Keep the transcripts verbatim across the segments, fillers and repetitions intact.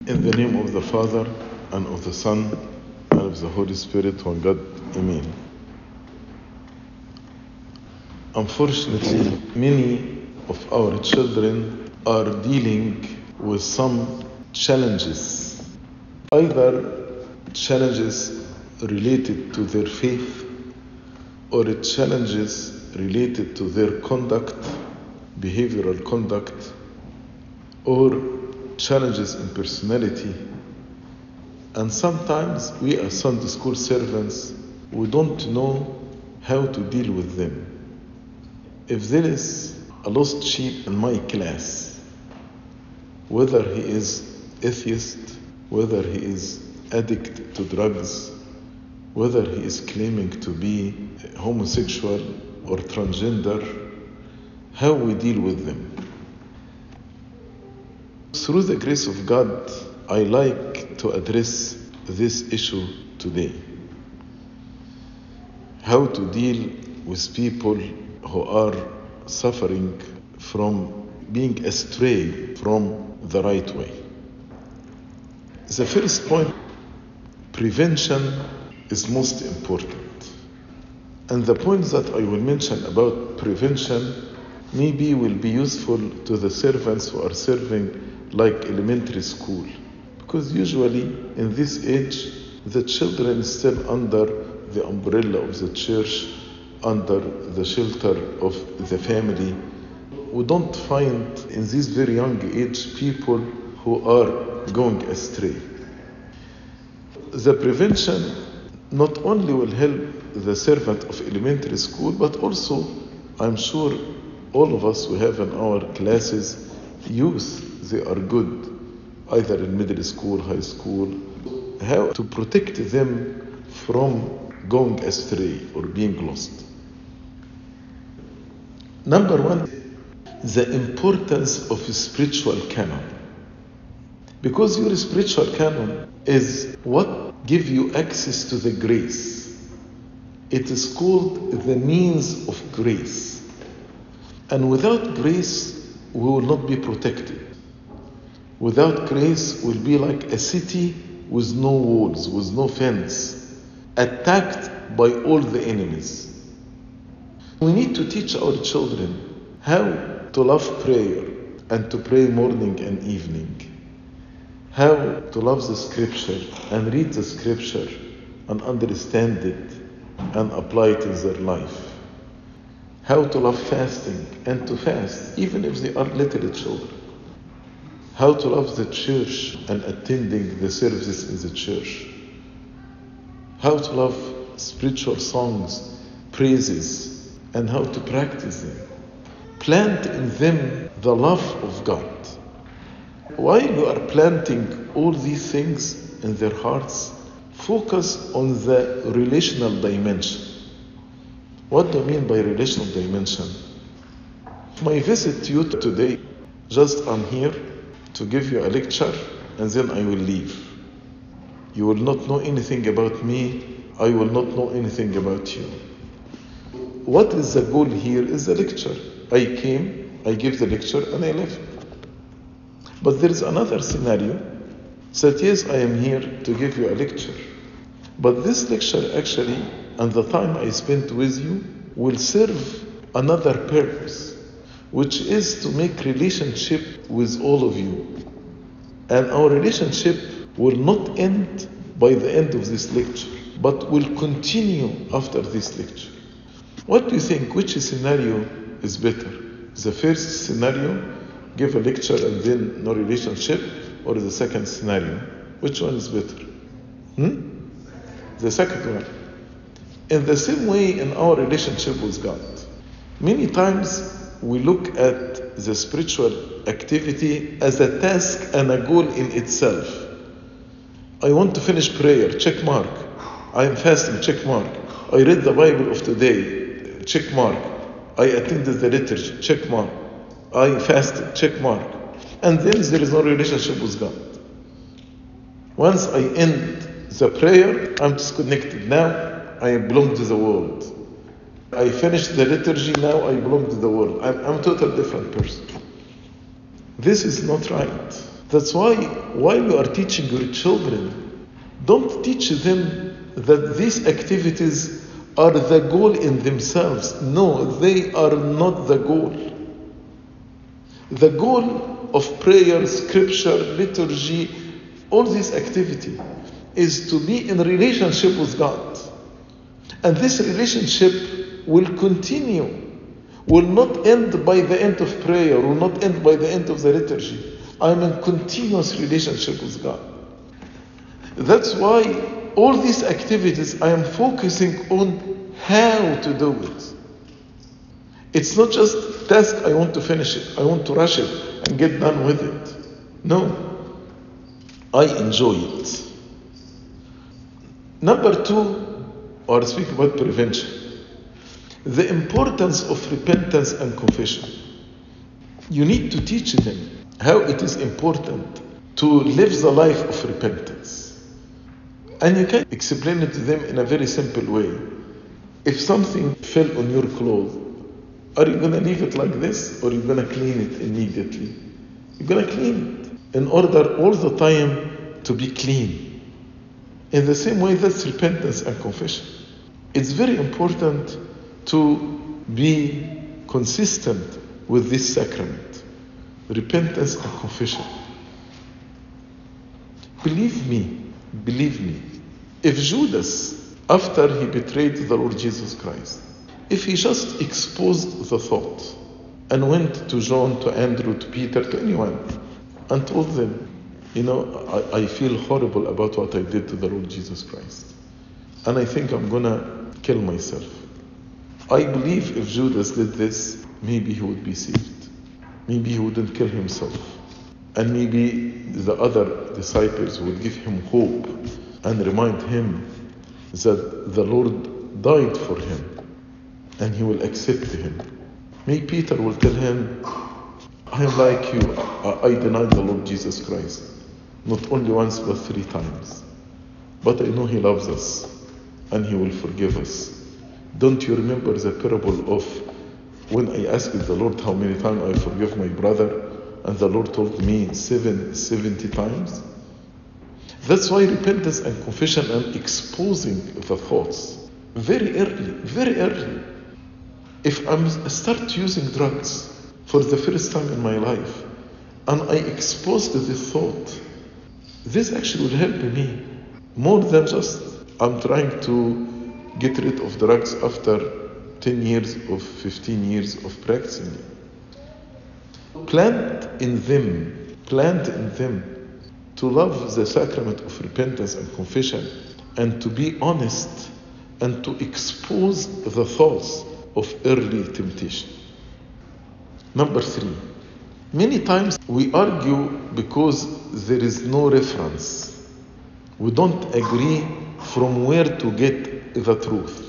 In the name of the Father, and of the Son, and of the Holy Spirit, one God, Amen. Unfortunately, many of our children are dealing with some challenges, either challenges related to their faith or challenges related to their conduct, behavioral conduct, or challenges in personality. And sometimes we as Sunday school servants, we don't know how to deal with them. If there is a lost sheep in my class, whether he is atheist, whether he is addict to drugs, whether he is claiming to be homosexual or transgender, how we deal with them. Through the grace of God, I like to address this issue today. How to deal with people who are suffering from being astray from the right way. The first point, prevention is most important. And the points that I will mention about prevention maybe will be useful to the servants who are serving like elementary school. Because usually in this age, the children is still under the umbrella of the church, under the shelter of the family. We don't find in this very young age people who are going astray. The prevention not only will help the servant of elementary school, but also, I'm sure all of us who have in our classes youth, they are good, either in middle school, high school, how to protect them from going astray or being lost. Number one, the importance of a spiritual canon. Because your spiritual canon is what gives you access to the grace. It is called the means of grace. And without grace, we will not be protected. Without grace, we'll be like a city with no walls, with no fence, attacked by all the enemies. We need to teach our children how to love prayer and to pray morning and evening, how to love the scripture and read the scripture and understand it and apply it in their life, how to love fasting and to fast even if they are little children, how to love the church and attending the services in the church, how to love spiritual songs, praises, and how to practice them. Plant in them the love of God. While you are planting all these things in their hearts, focus on the relational dimension. What do I mean by relational dimension? My visit to you today, just I'm here to give you a lecture and then I will leave. You will not know anything about me, I will not know anything about you. What is the goal here is the lecture. I came, I give the lecture and I left. But there is another scenario that yes, I am here to give you a lecture. But this lecture actually, and the time I spent with you, will serve another purpose, which is to make relationship with all of you. And our relationship will not end by the end of this lecture, but will continue after this lecture. What do you think? Which scenario is better? The first scenario, give a lecture and then no relationship, or the second scenario? Which one is better? Hmm? The second one. In the same way in our relationship with God, many times we look at the spiritual activity as a task and a goal in itself. I want to finish prayer, check mark. I am fasting, check mark. I read the Bible of today, check mark. I attended the liturgy, check mark. I fasted, check mark. And then there is no relationship with God. Once I end the prayer, I'm disconnected. Now I belong to the world. I finished the liturgy, now I belong to the world. I'm, I'm a totally different person. This is not right. That's why, while you are teaching your children, don't teach them that these activities are the goal in themselves. No, they are not the goal. The goal of prayer, scripture, liturgy, all this activity is to be in relationship with God. And this relationship will continue, will not end by the end of prayer, will not end by the end of the liturgy. I'm in continuous relationship with God. That's why all these activities I am focusing on how to do it. It's not just task, I want to finish it, I want to rush it and get done with it. No, I enjoy it. Number two, or speak about prevention. The importance of repentance and confession. You need to teach them how it is important to live the life of repentance. And you can explain it to them in a very simple way. If something fell on your clothes, are you going to leave it like this, or are you going to clean it immediately? You're going to clean it in order all the time to be clean. In the same way, that's repentance and confession. It's very important to be consistent with this sacrament, repentance and confession. Believe me, believe me, if Judas, after he betrayed the Lord Jesus Christ, if he just exposed the thought and went to John, to Andrew, to Peter, to anyone, and told them, you know, I, I feel horrible about what I did to the Lord Jesus Christ, and I think I'm gonna kill myself. I believe if Judas did this, maybe he would be saved. Maybe he wouldn't kill himself. And maybe the other disciples would give him hope and remind him that the Lord died for him and he will accept him. Maybe Peter will tell him, I am like you, I, I denied the Lord Jesus Christ, not only once but three times. But I know he loves us and he will forgive us. Don't you remember the parable of when I asked the Lord how many times I forgive my brother, and the Lord told me seven, seventy times? That's why repentance and confession and exposing the thoughts very early, very early. If I start using drugs for the first time in my life, and I expose the thought, this actually will help me more than just I'm trying to get rid of drugs after ten years or fifteen years of practicing it. Plant in them, plant in them to love the sacrament of repentance and confession, and to be honest and to expose the thoughts of early temptation. Number three, many times we argue because there is no reference. We don't agree from where to get the truth.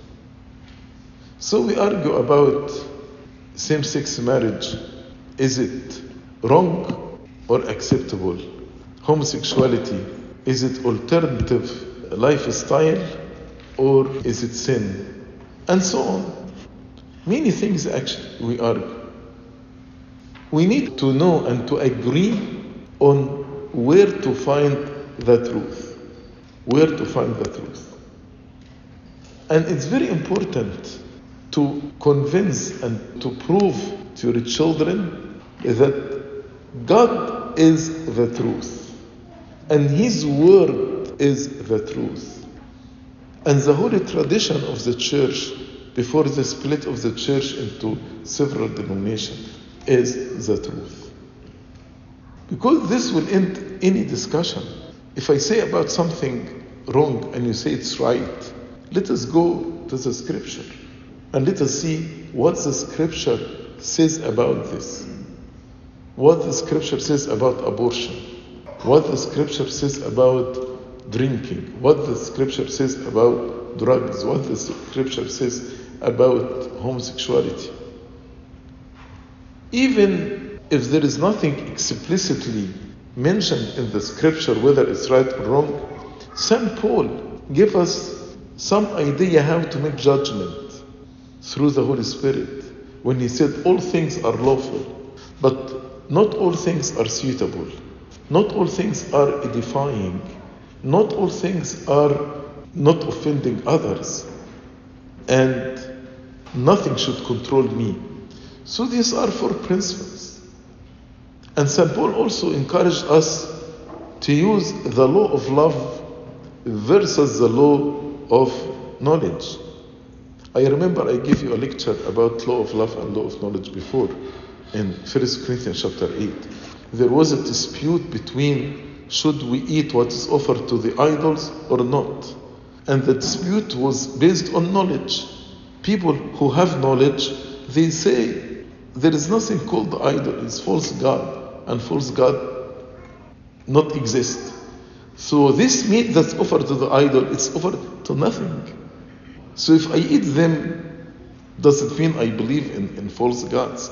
So we argue about same-sex marriage. Is it wrong or acceptable? Homosexuality, is it alternative lifestyle or is it sin? And so on. Many things actually we argue. We need to know and to agree on where to find the truth. Where to find the truth. And it's very important to convince and to prove to your children that God is the truth and His word is the truth. And the holy tradition of the church before the split of the church into several denominations is the truth. Because this will end any discussion. If I say about something wrong and you say it's right, let us go to the scripture and let us see what the scripture says about this. What the scripture says about abortion. What the scripture says about drinking. What the scripture says about drugs. What the scripture says about homosexuality. Even if there is nothing explicitly mentioned in the scripture, whether it's right or wrong, Saint Paul gave us some idea how to make judgment through the Holy Spirit when he said all things are lawful, but not all things are suitable. Not all things are edifying. Not all things are not offending others. And nothing should control me. So these are four principles. And Saint Paul also encouraged us to use the law of love versus the law of knowledge. I remember I gave you a lecture about law of love and law of knowledge before in First Corinthians chapter eight. There was a dispute between should we eat what is offered to the idols or not. And the dispute was based on knowledge. People who have knowledge, they say there is nothing called idol, it's false god, and false god not exist. So this meat that's offered to the idol, it's offered to nothing. So if I eat them, does it mean I believe in, in false gods?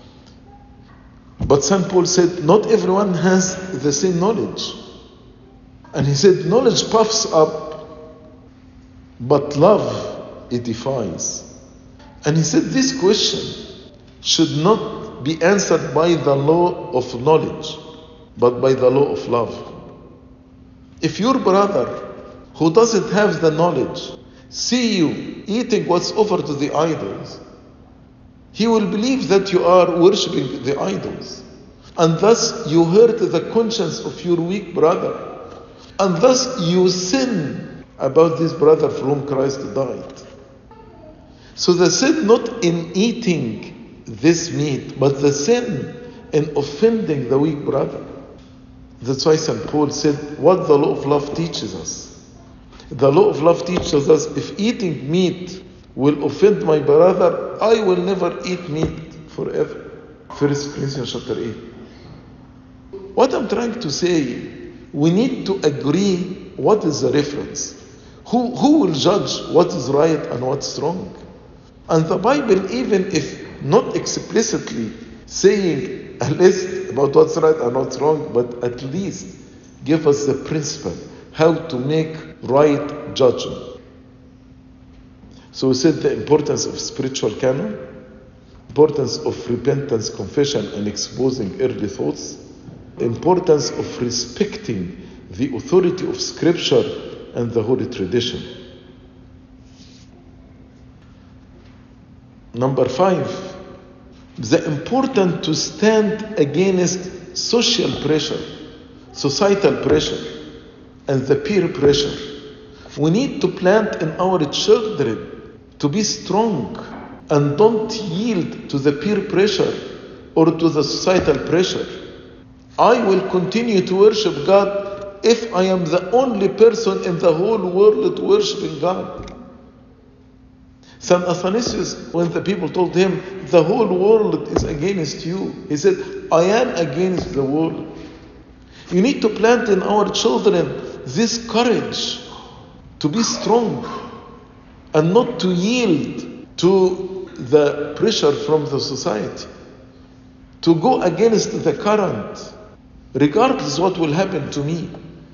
But Saint Paul said, not everyone has the same knowledge. And he said, knowledge puffs up, but love edifies. And he said, this question should not be answered by the law of knowledge, but by the law of love. If your brother, who doesn't have the knowledge, see you eating what's offered to the idols, he will believe that you are worshipping the idols. And thus you hurt the conscience of your weak brother. And thus you sin about this brother for whom Christ died. So the sin not in eating this meat, but the sin in offending the weak brother. That's why Saint Paul said what the law of love teaches us. The law of love teaches us if eating meat will offend my brother, I will never eat meat forever. First Corinthians chapter eight. What I'm trying to say, we need to agree what is the reference. Who, who will judge what is right and what's wrong? And the Bible, even if not explicitly saying a list about what's right and what's wrong, but at least give us the principle, how to make right judgment. So we said the importance of spiritual canon, importance of repentance, confession, and exposing early thoughts, the importance of respecting the authority of Scripture and the Holy Tradition. Number five, the importance to stand against social pressure, societal pressure, and the peer pressure. We need to plant in our children to be strong and don't yield to the peer pressure or to the societal pressure. I will continue to worship God if I am the only person in the whole world worshiping God. Saint Athanasius, when the people told him, the whole world is against you, he said, I am against the world. You need to plant in our children this courage to be strong and not to yield to the pressure from the society, to go against the current, regardless what will happen to me,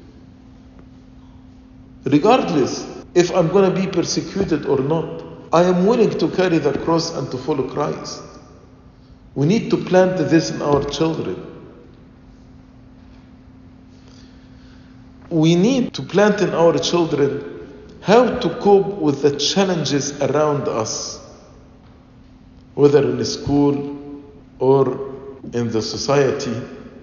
regardless if I'm going to be persecuted or not. I am willing to carry the cross and to follow Christ. We need to plant this in our children. We need to plant in our children how to cope with the challenges around us, whether in school or in the society.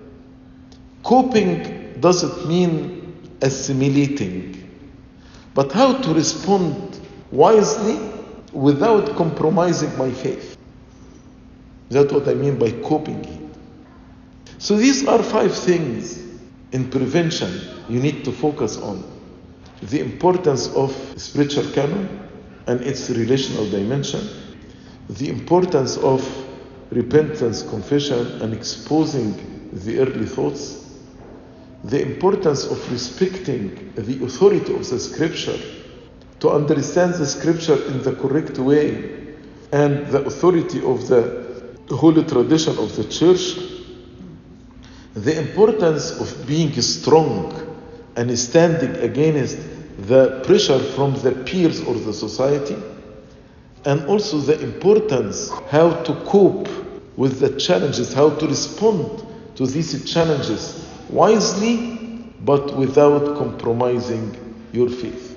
Coping doesn't mean assimilating, but how to respond wisely without compromising my faith. That's what I mean by coping. So these are five things in prevention you need to focus on. The importance of spiritual canon and its relational dimension, the importance of repentance, confession, and exposing the early thoughts, the importance of respecting the authority of the Scripture, to understand the Scripture in the correct way, and the authority of the holy tradition of the Church, the importance of being strong and standing against the pressure from the peers or the society, and also the importance how to cope with the challenges, how to respond to these challenges wisely, but without compromising your faith.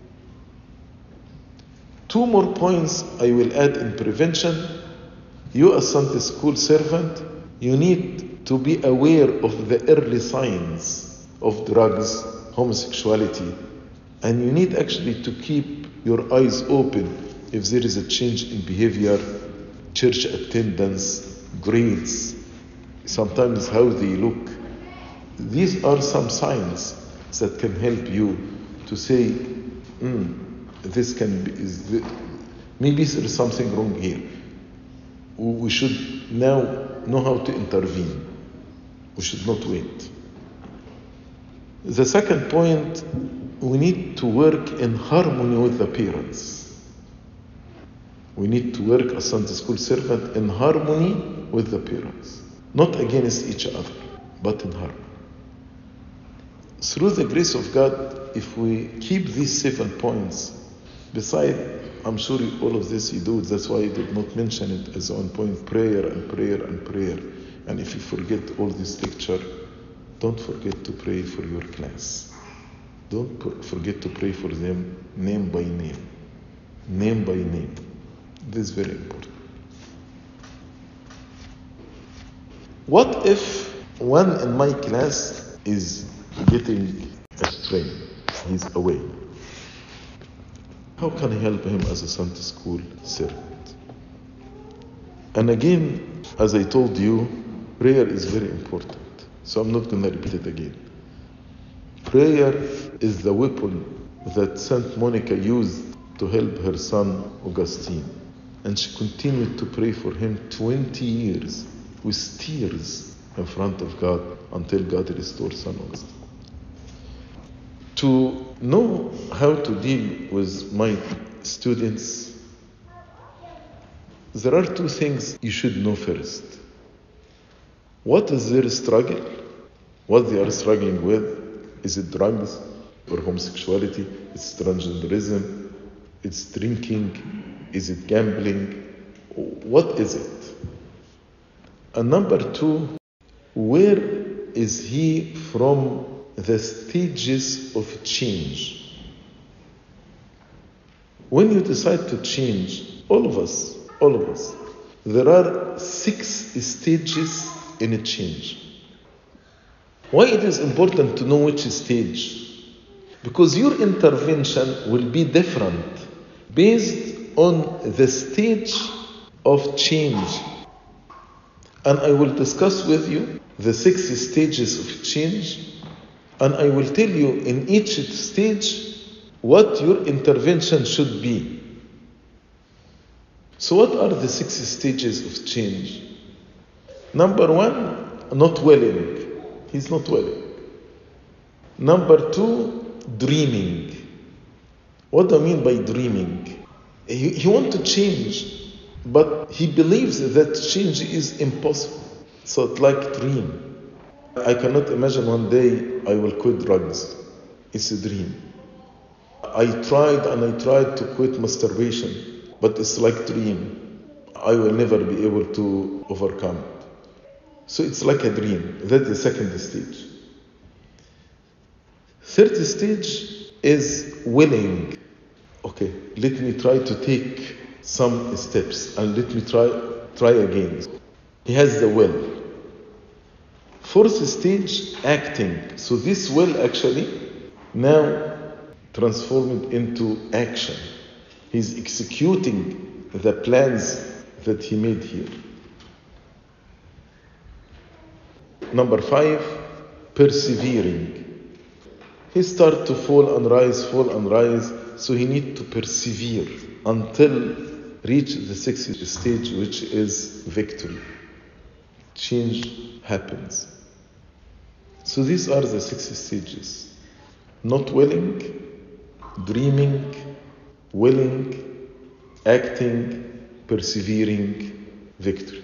Two more points I will add in prevention. You as Sunday school servant, you need to be aware of the early signs of drugs, homosexuality, and you need actually to keep your eyes open if there is a change in behavior, church attendance, grades, sometimes how they look. These are some signs that can help you to say, mm, this can be, is the, maybe there is something wrong here. We should now know how to intervene. We should not wait. The second point, we need to work in harmony with the parents. We need to work as Sunday school servant in harmony with the parents, not against each other, but in harmony. Through the grace of God, if we keep these seven points, beside, I'm sure all of this you do, that's why I did not mention it as one point, prayer and prayer and prayer. And if you forget all this lecture, don't forget to pray for your class. Don't forget to pray for them name by name. Name by name. This is very important. What if one in my class is getting astray? He's away. How can I help him as a Sunday school servant? And again, as I told you, prayer is very important. So I'm not going to repeat it again. Prayer is the weapon that Saint Monica used to help her son Augustine. And she continued to pray for him twenty years with tears in front of God until God restored Saint Augustine. To know how to deal with my students, there are two things you should know first. What is their struggle? What they are struggling with? Is it drugs or homosexuality? It's transgenderism? It's drinking? Is it gambling? What is it? And number two, where is he from the stages of change? When you decide to change, all of us, all of us, there are six stages in a change. Why it is important to know which stage? Because your intervention will be different based on the stage of change. And I will discuss with you the six stages of change, and I will tell you in each stage what your intervention should be. So what are the six stages of change? Number one, not willing. He's not willing. Number two, dreaming. What do I mean by dreaming? He, he wants to change, but he believes that change is impossible. So it's like dream. I cannot imagine one day I will quit drugs. It's a dream. I tried and I tried to quit masturbation, but it's like dream. I will never be able to overcome it. So it's like a dream. That's the second stage. Third stage is willing. Okay, let me try to take some steps and let me try try again. He has the will. Fourth stage, acting. So this will actually now transform it into action. He's executing the plans that he made here. Number five, persevering. He started to fall and rise, fall and rise, so he needs to persevere until reach the sixth stage, which is victory. Change happens. So these are the six stages. Not willing, dreaming, willing, acting, persevering, victory.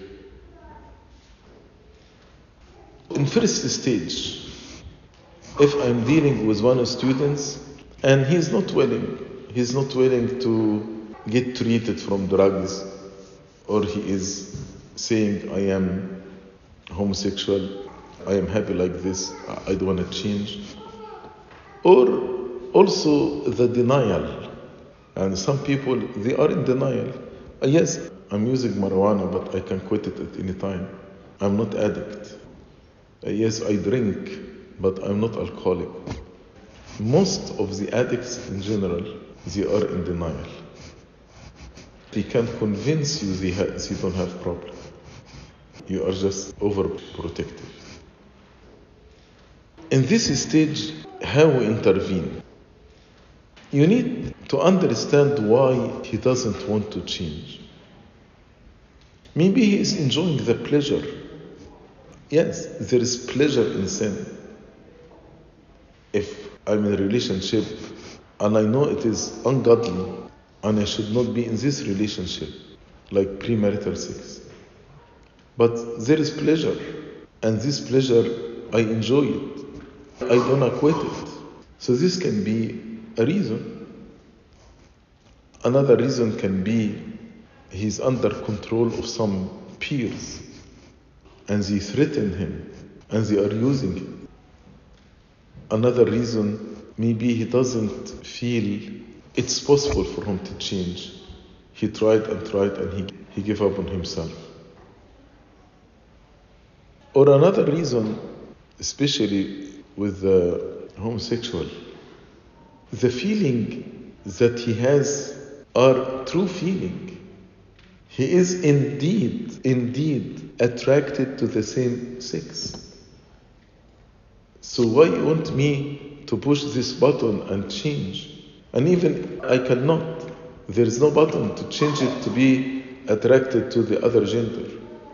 In first stage, if I'm dealing with one of students and he's not willing, he's not willing to get treated from drugs, or he is saying I am homosexual, I am happy like this, I don't want to change. Or also the denial. And some people, they are in denial. Uh, yes, I'm using marijuana, but I can quit it at any time. I'm not addict. Uh, yes, I drink, but I'm not alcoholic. Most of the addicts in general, they are in denial. They can convince you they, ha- they don't have problem. You are just overprotective. In this stage, how we intervene? You need to understand why he doesn't want to change. Maybe he is enjoying the pleasure. Yes, there is pleasure in sin. If I'm in a relationship and I know it is ungodly and I should not be in this relationship, like premarital sex, but there is pleasure, and this pleasure, I enjoy it. I don't quit it. So this can be a reason. Another reason can be he's under control of some peers and they threaten him and they are using him. Another reason, maybe he doesn't feel it's possible for him to change. He tried and tried and he, he gave up on himself. Or another reason, especially with the homosexual, the feeling that he has are true feeling. He is indeed, indeed attracted to the same sex. So why you want me to push this button and change? And even I cannot. There is no button to change it to be attracted to the other gender.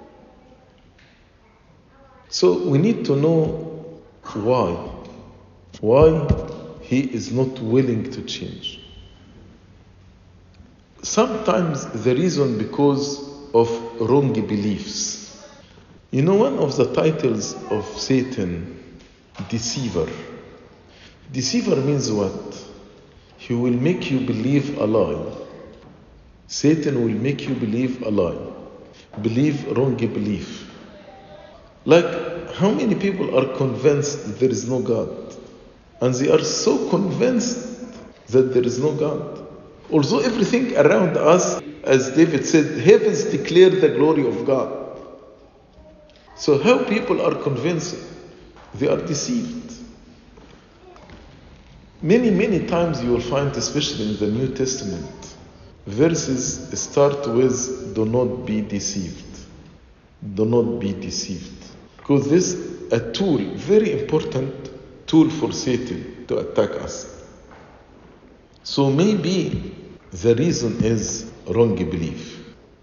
So we need to know why. Why he is not willing to change. Sometimes the reason because of wrong beliefs. You know, one of the titles of Satan, deceiver. Deceiver means what? He will make you believe a lie. Satan will make you believe a lie. Believe wrong belief. Like, how many people are convinced there is no God? And they are so convinced that there is no God. Although everything around us, as David said, heavens declare the glory of God. So how people are convinced? They are deceived. Many, many times you will find, especially in the New Testament, verses start with, do not be deceived. Do not be deceived. Because this is a tool, very important tool for Satan to attack us. So maybe the reason is wrong belief.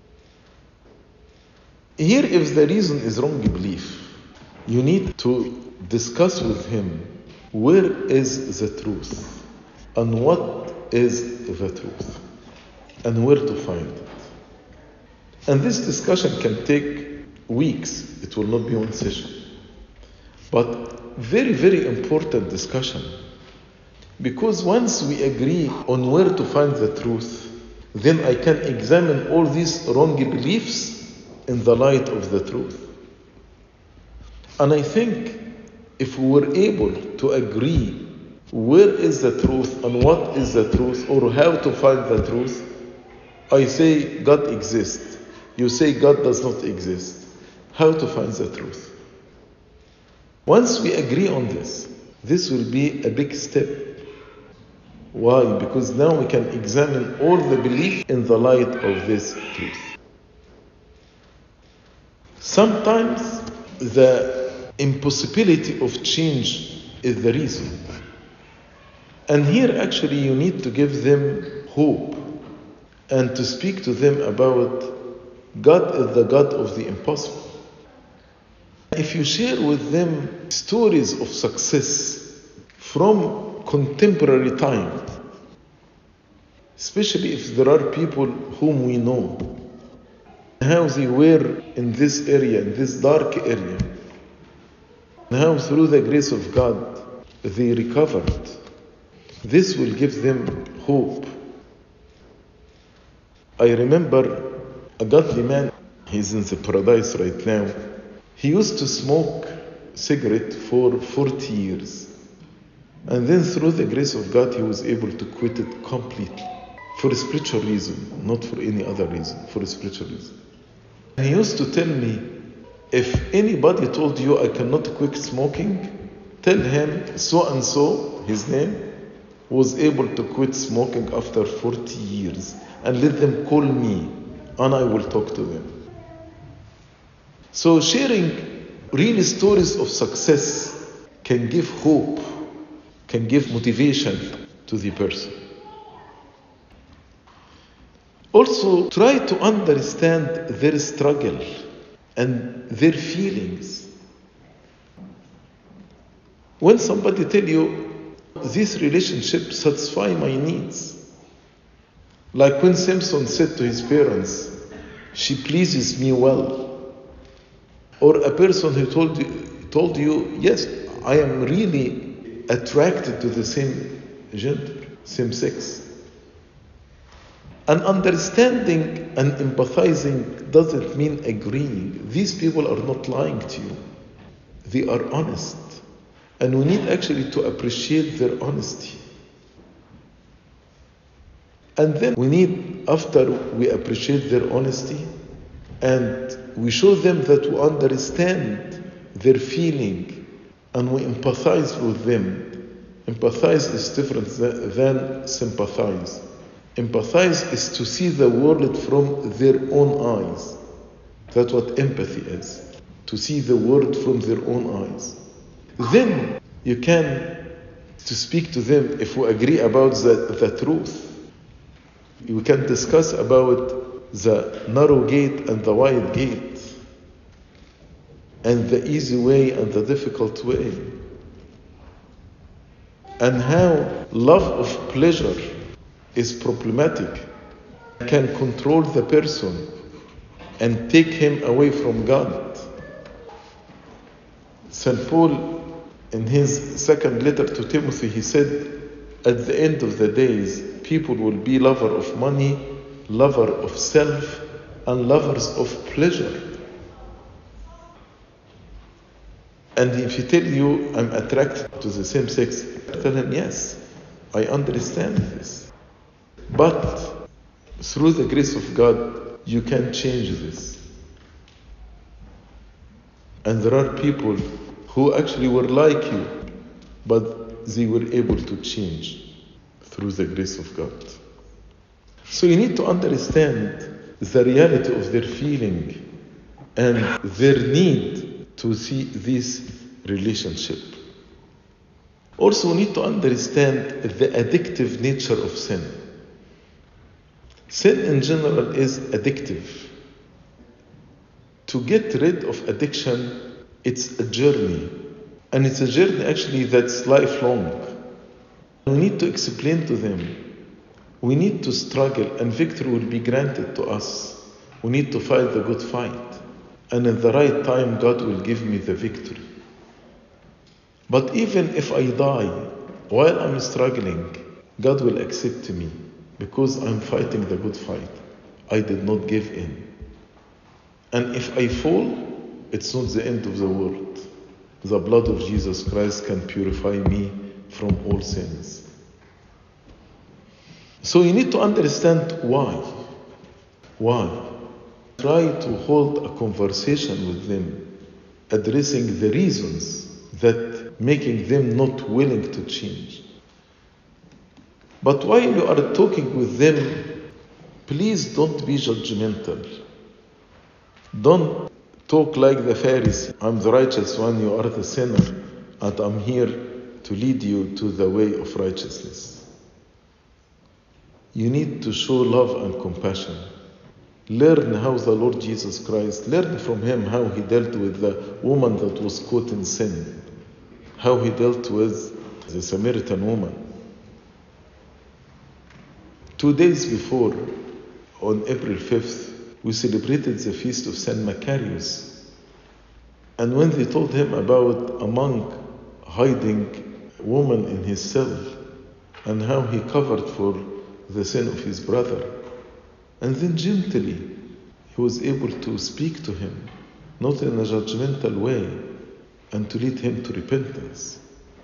Here, if the reason is wrong belief, you need to discuss with him where is the truth and what is the truth and where to find it. And this discussion can take weeks. It will not be one session. But very, very important discussion. Because once we agree on where to find the truth, then I can examine all these wrong beliefs in the light of the truth. And I think if we were able to agree where is the truth and what is the truth or how to find the truth, I say God exists. You say God does not exist. How to find the truth? Once we agree on this, this will be a big step. Why? Because now we can examine all the belief in the light of this truth. Sometimes the impossibility of change is the reason. And here actually you need to give them hope and to speak to them about God is the God of the impossible. If you share with them stories of success from contemporary time, especially if there are people whom we know, how they were in this area, in this dark area, and how through the grace of God they recovered, this will give them hope. I remember a godly man, he's in the paradise right now. He used to smoke cigarette for forty years. And then through the grace of God, he was able to quit it completely. For a spiritual reason, not for any other reason, for a spiritual reason. He used to tell me, if anybody told you I cannot quit smoking, tell him so and so, his name, was able to quit smoking after forty years, and let them call me and I will talk to them. So sharing real stories of success can give hope, can give motivation to the person. Also, try to understand their struggle and their feelings. When somebody tell you, this relationship satisfies my needs, like when Samson said to his parents, she pleases me well. Or a person who told you, told you, yes, I am really attracted to the same gender, same sex. And understanding and empathizing doesn't mean agreeing. These people are not lying to you. They are honest. And we need actually to appreciate their honesty. And then we need, after we appreciate their honesty, and we show them that we understand their feeling, and we empathize with them. Empathize is different than sympathize. Empathize is to see the world from their own eyes. That's what empathy is. To see the world from their own eyes. Then you can to speak to them if we agree about the, the truth. We can discuss about the narrow gate and the wide gate, and the easy way and the difficult way, and how love of pleasure is problematic, can control the person and take him away from God. Saint Paul, in his second letter to Timothy, he said, at the end of the days, people will be lover of money, lover of self, and lovers of pleasure. And if he tell you, I'm attracted to the same sex, tell him, yes, I understand this. But through the grace of God, you can change this. And there are people who actually were like you, but they were able to change through the grace of God. So you need to understand the reality of their feeling and their need to see this relationship. Also, we need to understand the addictive nature of sin. Sin in general is addictive. To get rid of addiction, it's a journey. And it's a journey actually that's lifelong. We need to explain to them. We need to struggle, and victory will be granted to us. We need to fight the good fight. And at the right time, God will give me the victory. But even if I die while I'm struggling, God will accept me because I'm fighting the good fight. I did not give in. And if I fall, it's not the end of the world. The blood of Jesus Christ can purify me from all sins. So you need to understand why. Why? Try to hold a conversation with them, addressing the reasons that making them not willing to change. But while you are talking with them, please don't be judgmental. Don't talk like the Pharisee. I'm the righteous one, you are the sinner, and I'm here to lead you to the way of righteousness. You need to show love and compassion. Learn how the Lord Jesus Christ, learn from him how he dealt with the woman that was caught in sin, how he dealt with the Samaritan woman. Two days before, on April fifth, we celebrated the feast of Saint Macarius. And when they told him about a monk hiding a woman in his cell and how he covered for the sin of his brother, and then gently he was able to speak to him, not in a judgmental way, and to lead him to repentance.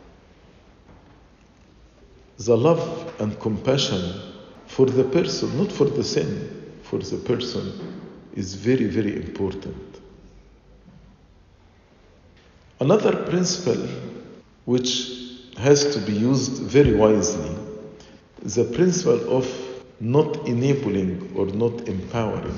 The love and compassion for the person, not for the sin, for the person, is very, very important. Another principle which has to be used very wisely is the principle of not enabling or not empowering.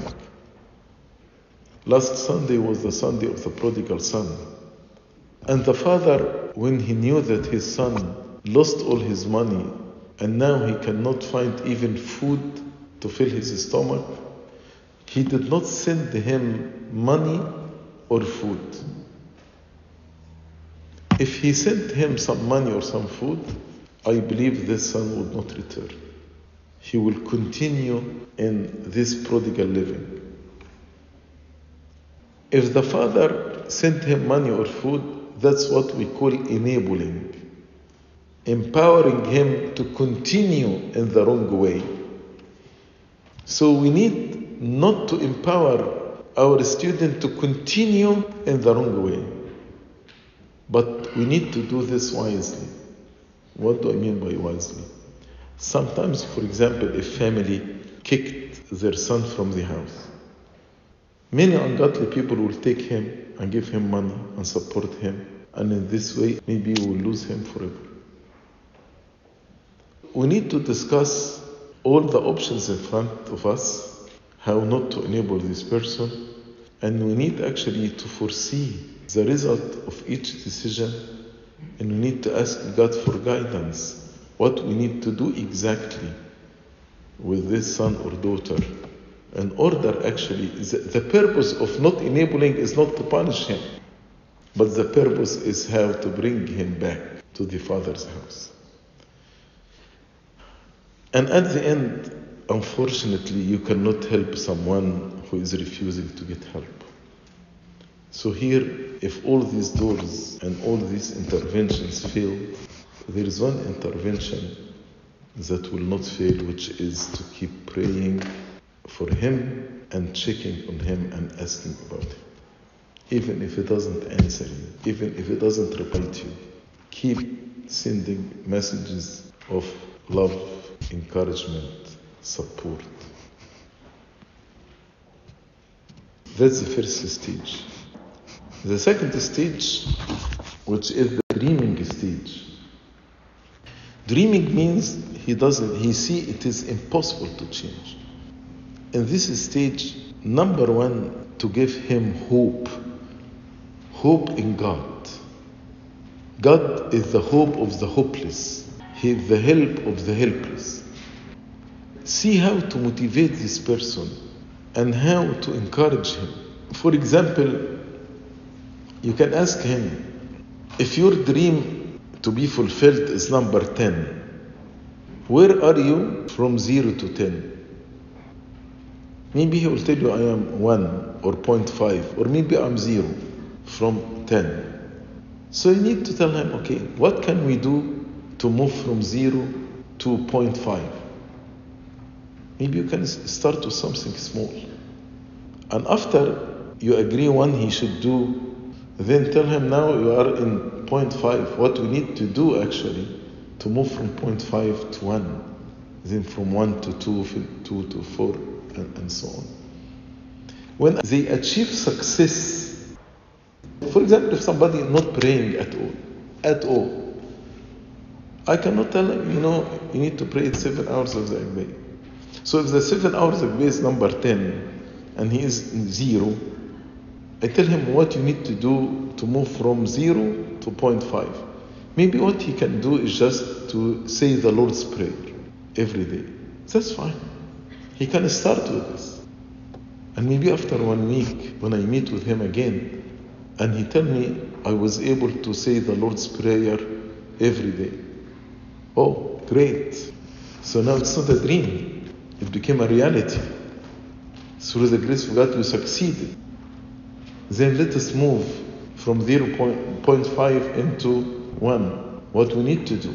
Last Sunday was the Sunday of the prodigal son. And the father, when he knew that his son lost all his money and now he cannot find even food to fill his stomach, he did not send him money or food. If he sent him some money or some food, I believe this son would not return. He will continue in this prodigal living. If the father sent him money or food, that's what we call enabling, empowering him to continue in the wrong way. So we need not to empower our student to continue in the wrong way, but we need to do this wisely. What do I mean by wisely? Sometimes, for example, a family kicked their son from the house. Many ungodly people will take him and give him money and support him, and in this way, maybe we will lose him forever. We need to discuss all the options in front of us, how not to enable this person, and we need actually to foresee the result of each decision, and we need to ask God for guidance, what we need to do exactly with this son or daughter, in order actually, the, the purpose of not enabling is not to punish him, but the purpose is how to bring him back to the Father's house. And at the end, unfortunately, you cannot help someone who is refusing to get help. So here, if all these doors and all these interventions fail, there is one intervention that will not fail, which is to keep praying for him and checking on him and asking about him. Even if he doesn't answer you, even if he doesn't reply to you, keep sending messages of love, encouragement, support. That's the first stage. The second stage, which is the dreaming stage. Dreaming means he doesn't, he see it is impossible to change. In this stage, number one, to give him hope. Hope in God. God is the hope of the hopeless. He is the help of the helpless. See how to motivate this person and how to encourage him. For example, you can ask him, if your dream to be fulfilled is number ten, where are you from zero to ten? Maybe he will tell you I am one or zero point five, or maybe I'm zero from ten. So you need to tell him, okay, what can we do to move from zero to zero point five? Maybe you can start with something small. And after you agree when he should do, then tell him now you are in zero point five. What we need to do actually to move from zero point five to one, then from one to two, two to four, and, and so on. When they achieve success, for example, if somebody is not praying at all, at all, I cannot tell him, you know, you need to pray seven hours of the Akbay. So if the seven hours of Akbay is number ten, and he is zero, I tell him what you need to do to move from zero to zero point five. Maybe what he can do is just to say the Lord's Prayer every day. That's fine. He can start with this. And maybe after one week, when I meet with him again, and he tell me I was able to say the Lord's Prayer every day. Oh, great. So now it's not a dream. It became a reality. Through the grace of God, you succeeded. Then let us move from zero point five into one. What we need to do.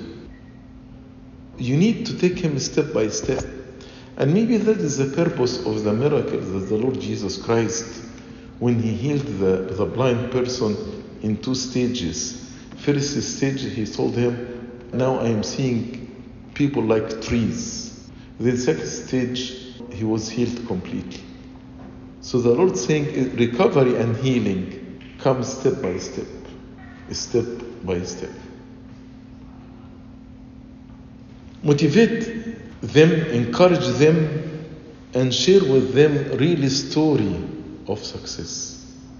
You need to take him step by step. And maybe that is the purpose of the miracle that the Lord Jesus Christ, when he healed the, the blind person, in two stages. First stage, he told him, now I am seeing people like trees. The second stage, he was healed completely. So the Lord saying recovery and healing comes step by step, step by step. Motivate them, encourage them, and share with them really story of success.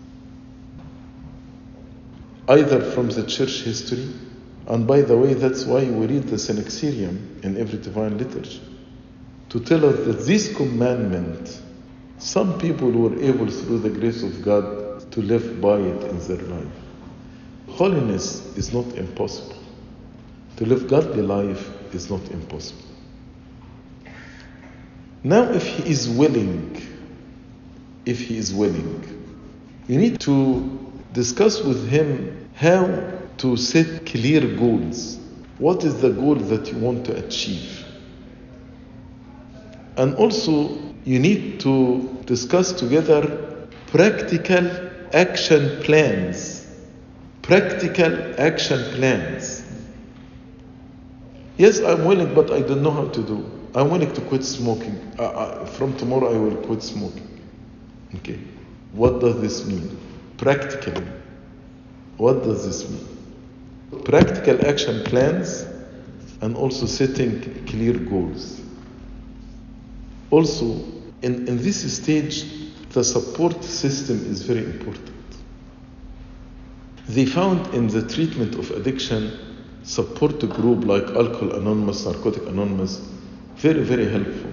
Either from the church history, and by the way, that's why we read the Synaxarium in every divine liturgy, to tell us that this commandment, some people were able through the grace of God to live by it in their life. Holiness is not impossible. To live godly life is not impossible. Now, if he is willing, if he is willing, you need to discuss with him how to set clear goals. What is the goal that you want to achieve? And also, you need to discuss together practical action plans. Practical action plans. Yes, I'm willing, but I don't know how to do. I'm willing to quit smoking. Uh, uh, from tomorrow, I will quit smoking. Okay. What does this mean? Practically. What does this mean? Practical action plans and also setting clear goals. Also, in, in this stage, the support system is very important. They found in the treatment of addiction support group like Alcohol Anonymous, Narcotic Anonymous, very, very helpful.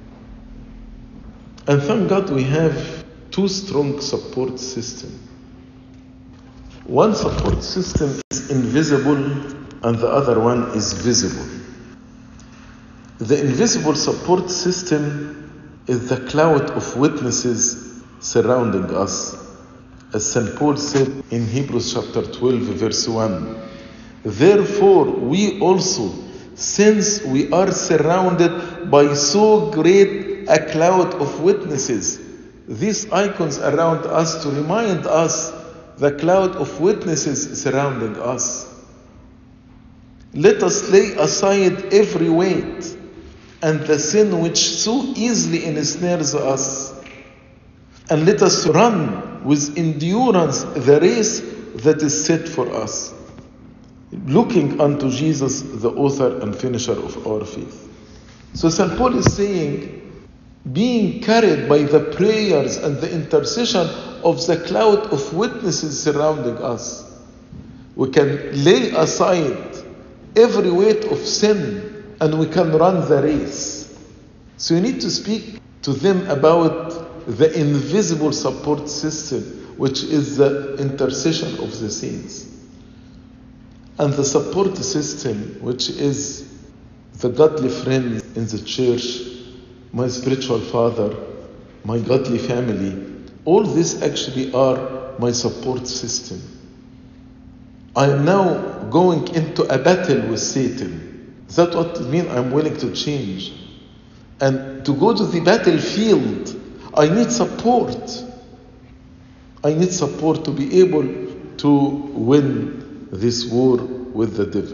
And thank God we have two strong support systems. One support system is invisible and the other one is visible. The invisible support system is the cloud of witnesses surrounding us. As Saint Paul said in Hebrews chapter twelve, verse one, therefore we also, since we are surrounded by so great a cloud of witnesses, these icons around us to remind us the cloud of witnesses surrounding us. Let us lay aside every weight and the sin which so easily ensnares us, and let us run with endurance the race that is set for us, looking unto Jesus, the author and finisher of our faith. So Saint Paul is saying, being carried by the prayers and the intercession of the cloud of witnesses surrounding us, we can lay aside every weight of sin and we can run the race. So you need to speak to them about the invisible support system, which is the intercession of the saints, and the support system, which is the godly friends in the church, my spiritual father, my godly family. All these actually are my support system. I am now going into a battle with Satan. That's what it means I'm willing to change. And to go to the battlefield, I need support. I need support to be able to win this war with the devil.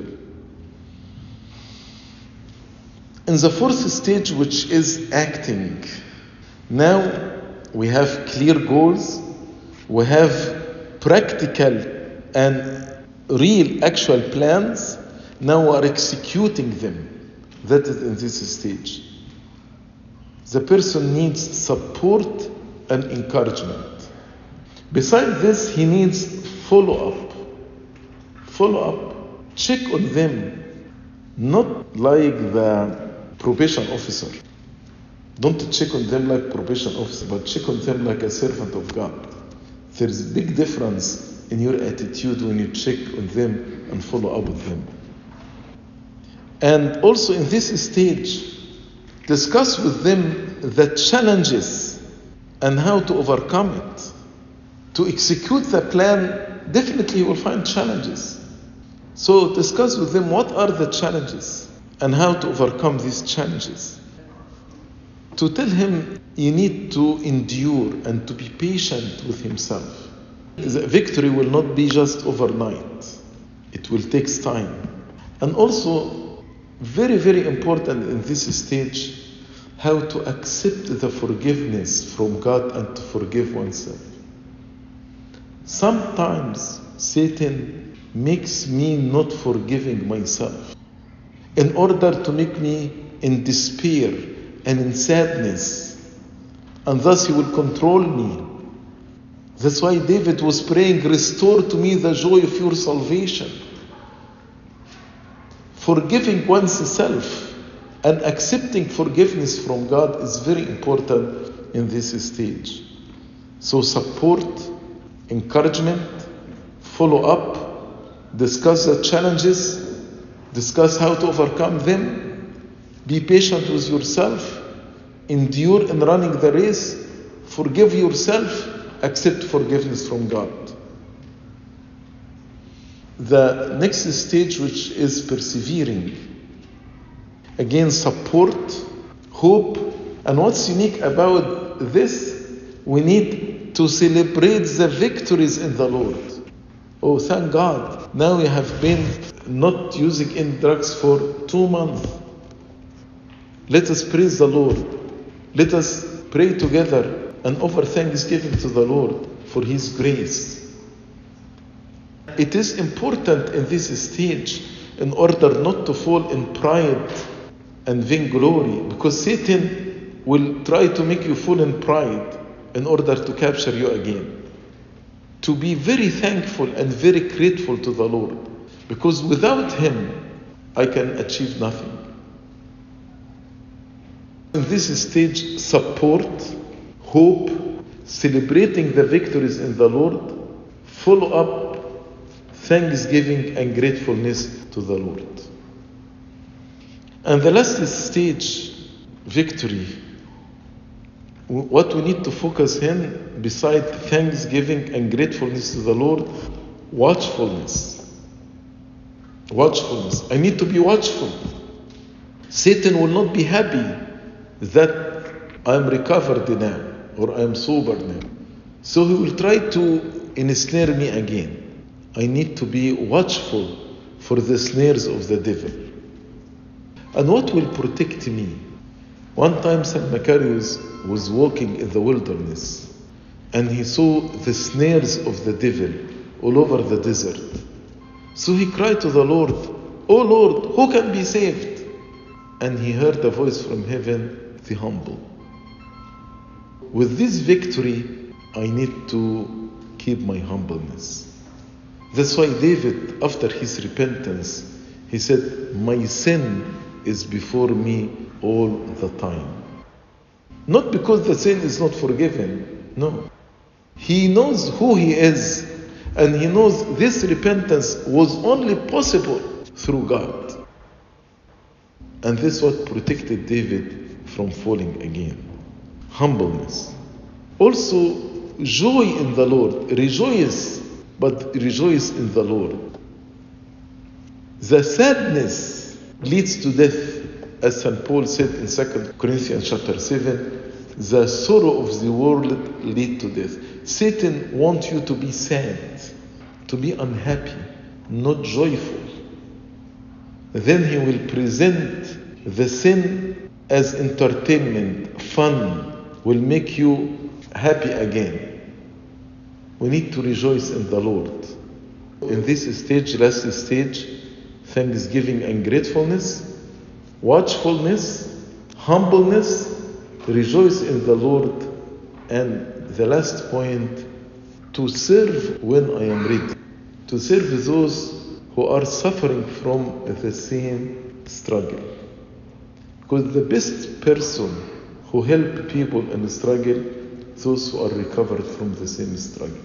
In the fourth stage, which is acting, now we have clear goals, we have practical and real actual plans, now we are executing them. That is in this stage. The person needs support and encouragement. Besides this, he needs follow-up. Follow-up. Check on them. Not like the probation officer. Don't check on them like probation officer, but check on them like a servant of God. There's a big difference in your attitude when you check on them and follow up with them. And also in this stage, discuss with them the challenges and how to overcome it. To execute the plan, definitely you will find challenges. So discuss with them what are the challenges and how to overcome these challenges. To tell him you need to endure and to be patient with himself. The victory will not be just overnight. It will take time. And also, very, very important in this stage, how to accept the forgiveness from God and to forgive oneself. Sometimes Satan makes me not forgiving myself in order to make me in despair and in sadness, and thus he will control me. That's why David was praying, restore to me the joy of your salvation. Forgiving oneself and accepting forgiveness from God is very important in this stage. So support, encouragement, follow up, discuss the challenges, discuss how to overcome them, be patient with yourself, endure in running the race, forgive yourself, accept forgiveness from God. The next stage, which is persevering. Again, support, hope, and what's unique about this, we need to celebrate the victories in the Lord. Oh, thank God. Now we have been not using any drugs for two months. Let us praise the Lord. Let us pray together and offer thanksgiving to the Lord for His grace. It is important in this stage in order not to fall in pride and vainglory, because Satan will try to make you fall in pride in order to capture you again. To be very thankful and very grateful to the Lord, because without Him, I can achieve nothing. In this stage, support, hope, celebrating the victories in the Lord, follow up, thanksgiving and gratefulness to the Lord. And the last stage, victory. What we need to focus on, beside thanksgiving and gratefulness to the Lord, watchfulness. Watchfulness. I need to be watchful. Satan will not be happy that I am recovered now or I am sober now. So he will try to ensnare me again. I need to be watchful for the snares of the devil. And what will protect me? One time Saint Macarius was walking in the wilderness and he saw the snares of the devil all over the desert. So he cried to the Lord, "Oh Lord, who can be saved?" And he heard a voice from heaven, "The humble." With this victory, I need to keep my humbleness. That's why David, after his repentance, he said, "My sin is before me all the time." Not because the sin is not forgiven, no. He knows who he is, and he knows this repentance was only possible through God. And this is what protected David from falling again. Humbleness. Also, joy in the Lord. Rejoice, but rejoice in the Lord. The sadness leads to death. As Saint Paul said in Second Corinthians chapter seven, the sorrow of the world leads to death. Satan wants you to be sad, to be unhappy, not joyful. Then he will present the sin as entertainment, fun, will make you happy again. We need to rejoice in the Lord. In this stage, last stage, thanksgiving and gratefulness, watchfulness, humbleness, rejoice in the Lord, and the last point, to serve when I am ready. To serve those who are suffering from the same struggle. Because the best person who help people in struggle, those who are recovered from the same struggle.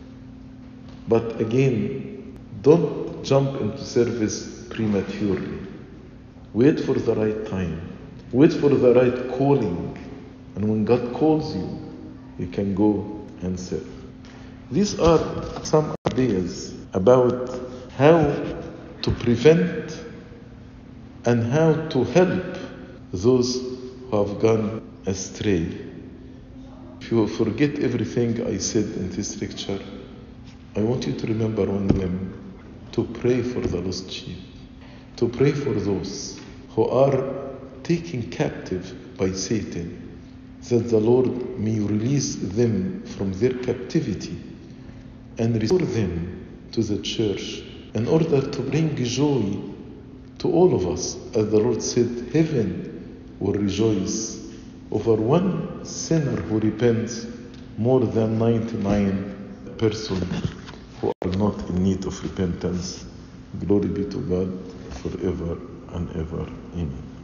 But again, don't jump into service prematurely. Wait for the right time. Wait for the right calling. And when God calls you, you can go and serve. These are some ideas about how to prevent and how to help those who have gone astray. If you forget everything I said in this lecture, I want you to remember one limb, to pray for the lost sheep, to pray for those who are taken captive by Satan, that the Lord may release them from their captivity and restore them to the church in order to bring joy to all of us. As the Lord said, heaven will rejoice over one sinner who repents more than ninety-nine persons who are not in need of repentance. Glory be to God forever and ever. Amen.